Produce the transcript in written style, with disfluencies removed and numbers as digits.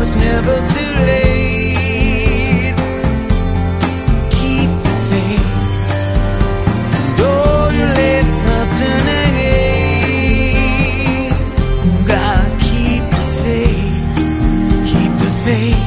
it's never too late. Keep the faith, and oh, you're late enough tonight. God, keep the faith, keep the faith.